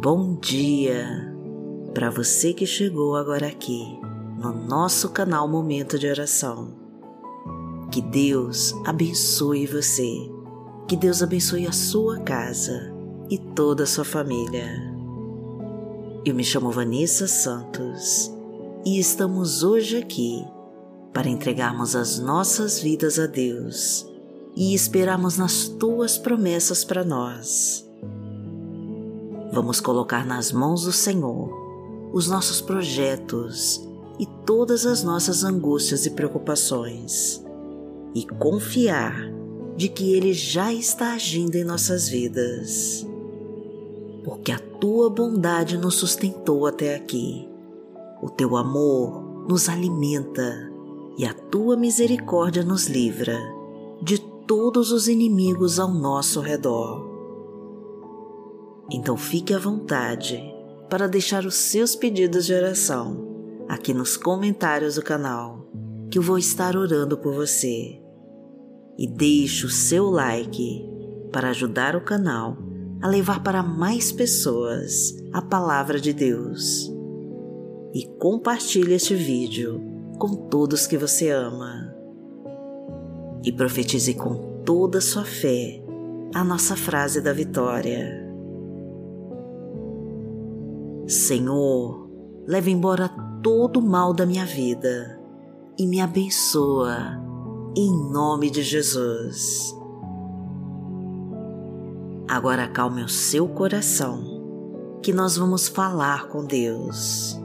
Bom dia para você que chegou agora aqui no nosso canal Momento de Oração. Que Deus abençoe você, que Deus abençoe a sua casa e toda a sua família. Eu me chamo Vanessa Santos e estamos hoje aqui para entregarmos as nossas vidas a Deus e esperarmos nas tuas promessas para nós. Vamos colocar nas mãos do Senhor os nossos projetos e todas as nossas angústias e preocupações e confiar de que Ele já está agindo em nossas vidas, porque a Tua bondade nos sustentou até aqui, o Teu amor nos alimenta e a Tua misericórdia nos livra de todos os inimigos ao nosso redor. Então fique à vontade para deixar os seus pedidos de oração aqui nos comentários do canal, que eu vou estar orando por você. E deixe o seu like para ajudar o canal a levar para mais pessoas a palavra de Deus. E compartilhe este vídeo com todos que você ama. E profetize com toda a sua fé a nossa frase da vitória. Senhor, leva embora todo o mal da minha vida e me abençoa, em nome de Jesus. Agora acalme o seu coração, que nós vamos falar com Deus.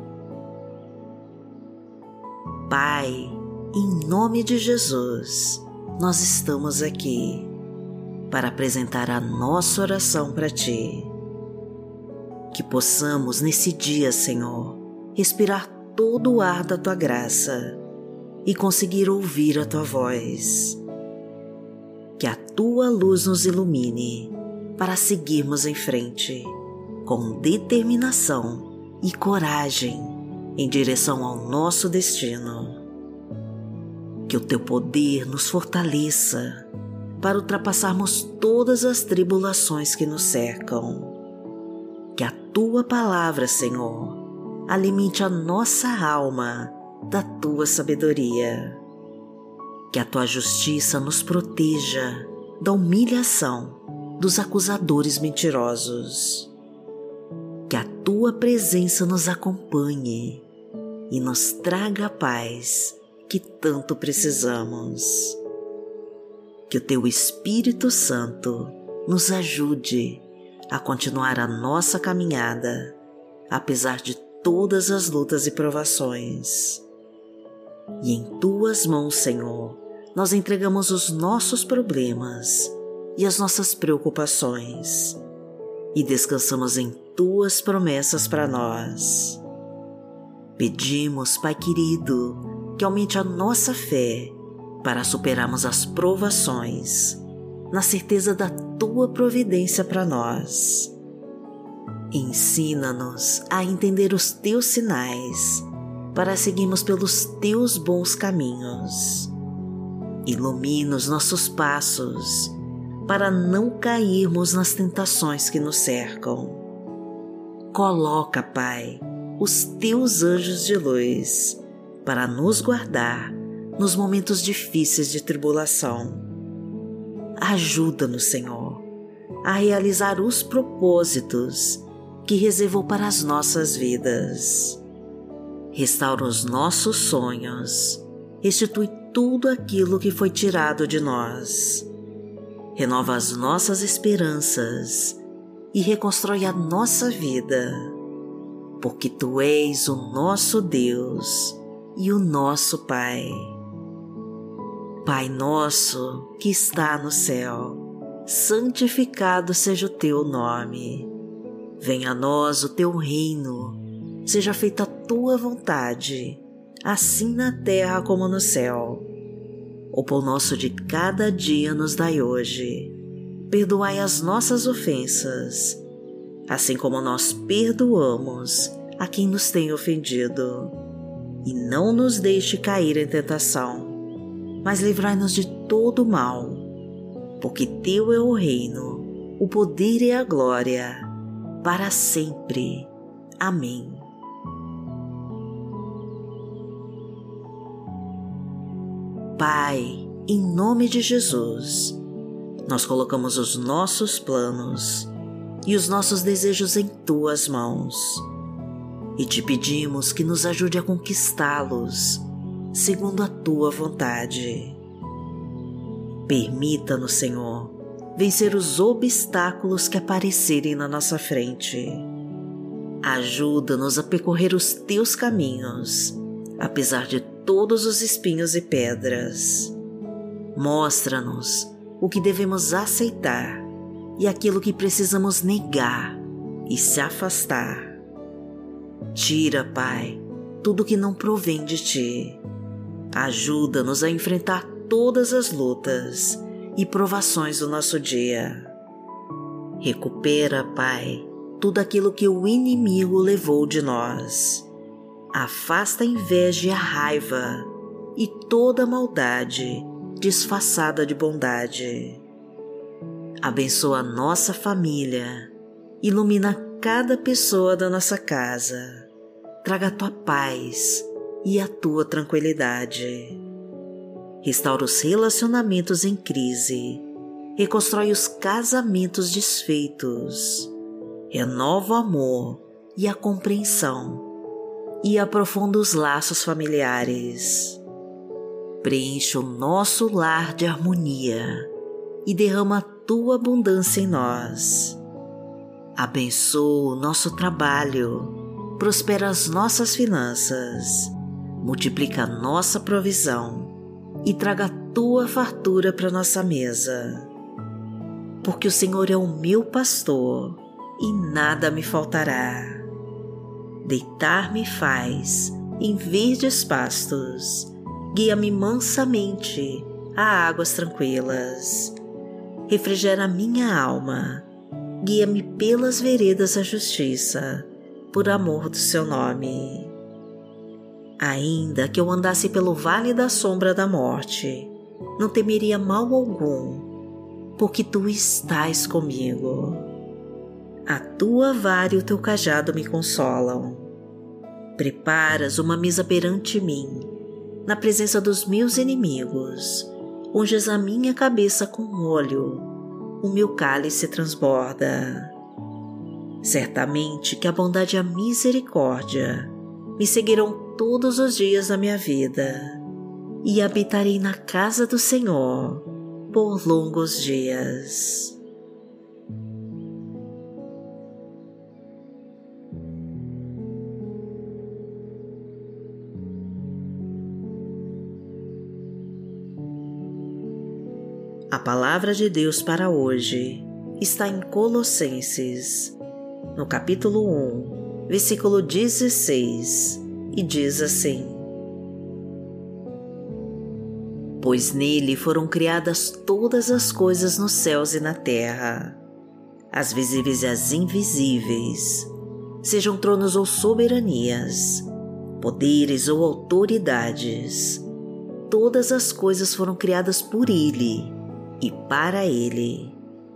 Pai, em nome de Jesus, nós estamos aqui para apresentar a nossa oração para Ti. Que possamos nesse dia, Senhor, respirar todo o ar da Tua graça e conseguir ouvir a Tua voz. Que a Tua luz nos ilumine para seguirmos em frente, com determinação e coragem em direção ao nosso destino. Que o Teu poder nos fortaleça para ultrapassarmos todas as tribulações que nos cercam. Que a Tua palavra, Senhor, alimente a nossa alma da Tua sabedoria. Que a Tua justiça nos proteja da humilhação dos acusadores mentirosos. Que a Tua presença nos acompanhe e nos traga a paz que tanto precisamos. Que o Teu Espírito Santo nos ajude a continuar a nossa caminhada, apesar de todas as lutas e provações. E em Tuas mãos, Senhor, nós entregamos os nossos problemas e as nossas preocupações e descansamos em Tuas promessas para nós. Pedimos, Pai querido, que aumente a nossa fé para superarmos as provações, na certeza da Tua providência para nós. Ensina-nos a entender os Teus sinais para seguirmos pelos Teus bons caminhos. Ilumina os nossos passos para não cairmos nas tentações que nos cercam. Coloca, Pai, os Teus anjos de luz para nos guardar nos momentos difíceis de tribulação. Ajuda-nos, Senhor, a realizar os propósitos que reservou para as nossas vidas. Restaura os nossos sonhos, restitui tudo aquilo que foi tirado de nós. Renova as nossas esperanças e reconstrói a nossa vida, porque Tu és o nosso Deus e o nosso Pai. Pai nosso que está no céu, santificado seja o Teu nome. Venha a nós o Teu reino, seja feita a Tua vontade, assim na terra como no céu. O pão nosso de cada dia nos dai hoje. Perdoai as nossas ofensas, assim como nós perdoamos a quem nos tem ofendido. E não nos deixe cair em tentação, mas livrai-nos de todo o mal, porque Teu é o reino, o poder e a glória, para sempre. Amém. Pai, em nome de Jesus, nós colocamos os nossos planos e os nossos desejos em Tuas mãos e Te pedimos que nos ajude a conquistá-los segundo a Tua vontade. Permita-nos, Senhor, vencer os obstáculos que aparecerem na nossa frente. Ajuda-nos a percorrer os Teus caminhos, apesar de todos os espinhos e pedras. Mostra-nos o que devemos aceitar e aquilo que precisamos negar e se afastar. Tira, Pai, tudo que não provém de Ti. Ajuda-nos a enfrentar todas as lutas e provações do nosso dia. Recupera, Pai, tudo aquilo que o inimigo levou de nós. Afasta a inveja e a raiva e toda a maldade disfarçada de bondade. Abençoa a nossa família, ilumina cada pessoa da nossa casa, traga a Tua paz e a Tua tranquilidade. Restaura os relacionamentos em crise, reconstrói os casamentos desfeitos, renova o amor e a compreensão e aprofunda os laços familiares. Preenche o nosso lar de harmonia e derrama a Tua abundância em nós. Abençoa o nosso trabalho, prospera as nossas finanças, multiplica a nossa provisão e traga a Tua fartura para nossa mesa. Porque o Senhor é o meu pastor e nada me faltará. Deitar-me faz em verdes pastos, guia-me mansamente a águas tranquilas. Refrigera a minha alma, guia-me pelas veredas da justiça, por amor do Seu nome. Ainda que eu andasse pelo vale da sombra da morte, não temeria mal algum, porque Tu estás comigo. A Tua vara e o Teu cajado me consolam. Preparas uma mesa perante mim, na presença dos meus inimigos. Unges a minha cabeça com óleo, o meu cálice transborda. Certamente que a bondade e a misericórdia me seguirão todos os dias da minha vida, e habitarei na casa do Senhor por longos dias. A palavra de Deus para hoje está em Colossenses, no capítulo 1, versículo 16, e diz assim: Pois nele foram criadas todas as coisas nos céus e na terra, as visíveis e as invisíveis, sejam tronos ou soberanias, poderes ou autoridades. Todas as coisas foram criadas por ele e para Ele.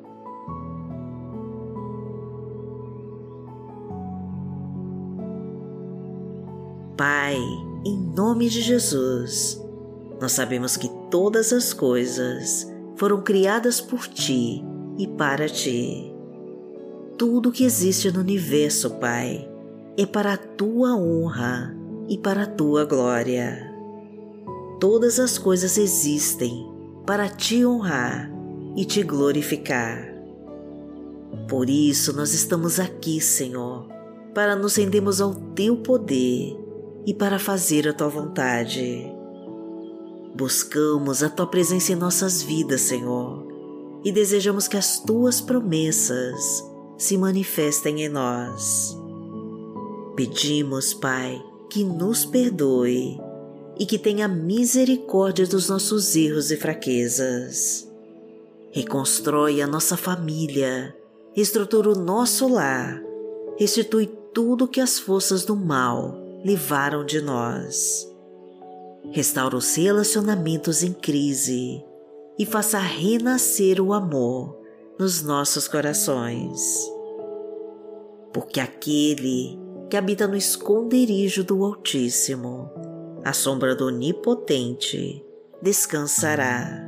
Pai, em nome de Jesus, nós sabemos que todas as coisas foram criadas por Ti e para Ti. Tudo que existe no universo, Pai, é para a Tua honra e para a Tua glória. Todas as coisas existem para Te honrar e Te glorificar. Por isso nós estamos aqui, Senhor, para nos rendermos ao Teu poder e para fazer a Tua vontade. Buscamos a Tua presença em nossas vidas, Senhor, e desejamos que as Tuas promessas se manifestem em nós. Pedimos, Pai, que nos perdoe e que tenha misericórdia dos nossos erros e fraquezas. Reconstrói a nossa família, reestrutura o nosso lar, restitui tudo que as forças do mal levaram de nós. Restaura os relacionamentos em crise e faça renascer o amor nos nossos corações. porque aquele que habita no esconderijo do Altíssimo, à sombra do Onipotente, descansará.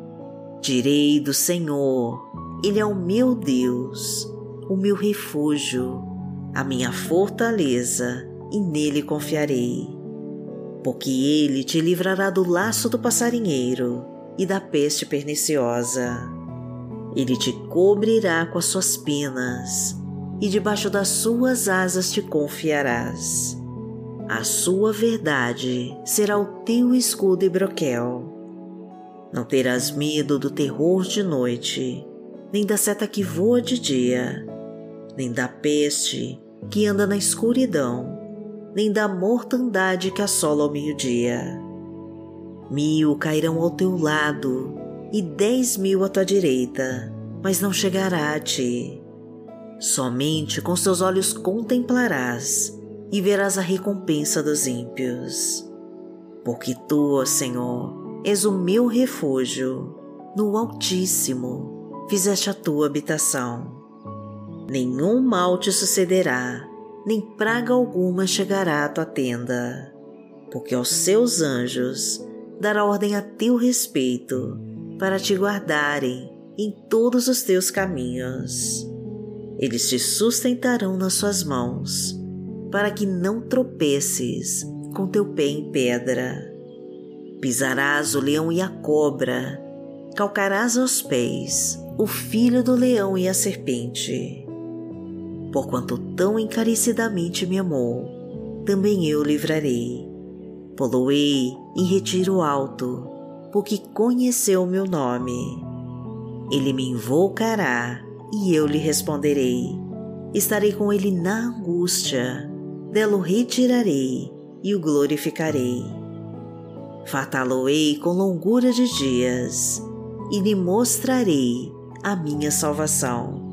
Direi do Senhor, Ele é o meu Deus, o meu refúgio, a minha fortaleza, e nele confiarei. Porque Ele te livrará do laço do passarinheiro e da peste perniciosa. Ele te cobrirá com as suas penas, e debaixo das suas asas te confiarás. A sua verdade será o teu escudo e broquel. Não terás medo do terror de noite, nem da seta que voa de dia, nem da peste que anda na escuridão, nem da mortandade que assola ao meio-dia. 1000 cairão ao teu lado e 10.000 à tua direita, mas não chegará a ti. Somente com seus olhos contemplarás e verás a recompensa dos ímpios. Porque tu, ó Senhor, és o meu refúgio, no Altíssimo fizeste a tua habitação. Nenhum mal te sucederá, nem praga alguma chegará à tua tenda, porque aos seus anjos dará ordem a teu respeito, para te guardarem em todos os teus caminhos. Eles te sustentarão nas suas mãos, para que não tropeces com teu pé em pedra. Pisarás o leão e a cobra, calcarás aos pés o filho do leão e a serpente. Porquanto tão encarecidamente me amou, também eu livrarei. Poloei em retiro alto, porque conheceu o meu nome. Ele me invocará e eu lhe responderei. Estarei com ele na angústia, dela o retirarei e o glorificarei. Fartá-lo-ei com longura de dias e lhe mostrarei a minha salvação.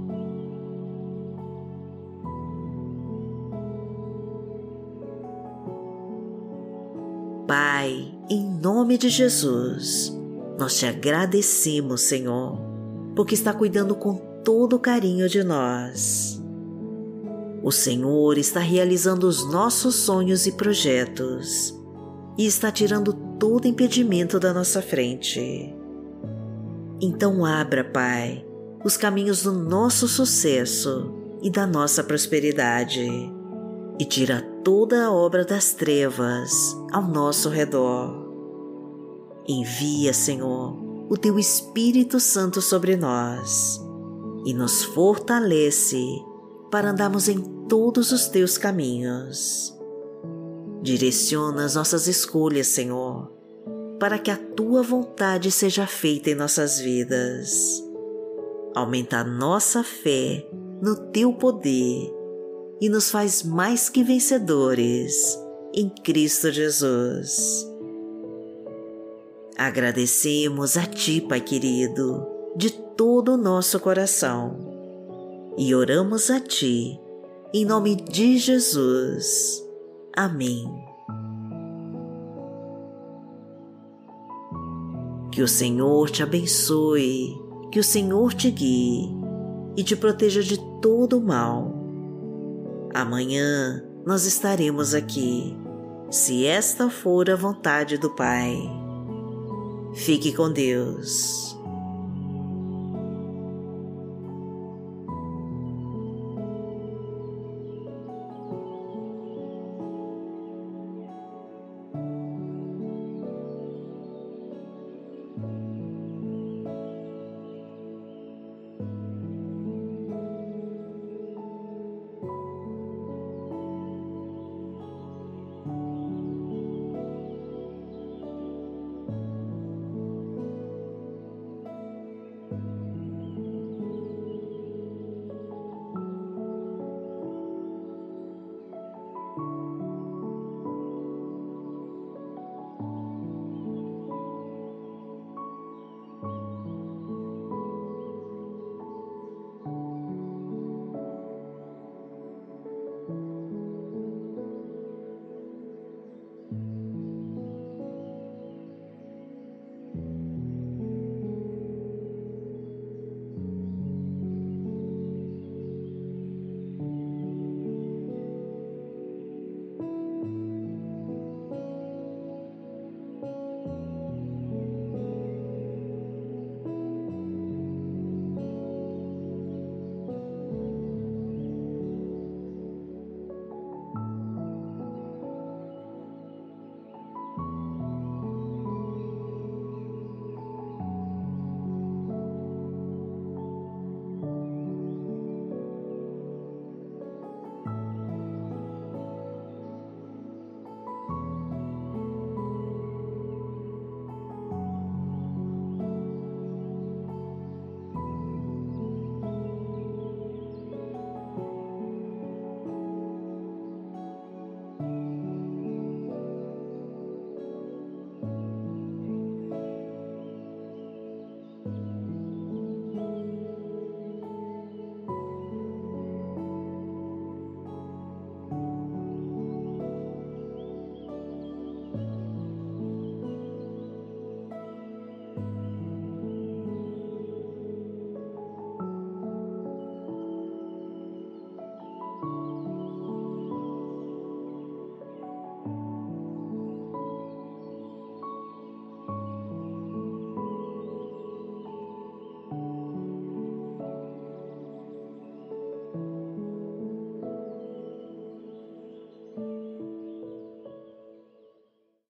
Pai, em nome de Jesus, nós te agradecemos, Senhor, porque está cuidando com todo carinho de nós. O Senhor está realizando os nossos sonhos e projetos e está tirando todo impedimento da nossa frente. Então abra, Pai, os caminhos do nosso sucesso e da nossa prosperidade e tira toda a obra das trevas ao nosso redor. Envia, Senhor, o teu Espírito Santo sobre nós e nos fortalece para andarmos em todos os teus caminhos. Direciona as nossas escolhas, Senhor, para que a tua vontade seja feita em nossas vidas. Aumenta a nossa fé no teu poder e nos faz mais que vencedores em Cristo Jesus. Agradecemos a ti, Pai querido, de todo o nosso coração e oramos a ti, em nome de Jesus. Amém. Que o Senhor te abençoe, que o Senhor te guie e te proteja de todo o mal. Amanhã nós estaremos aqui, se esta for a vontade do Pai. Fique com Deus.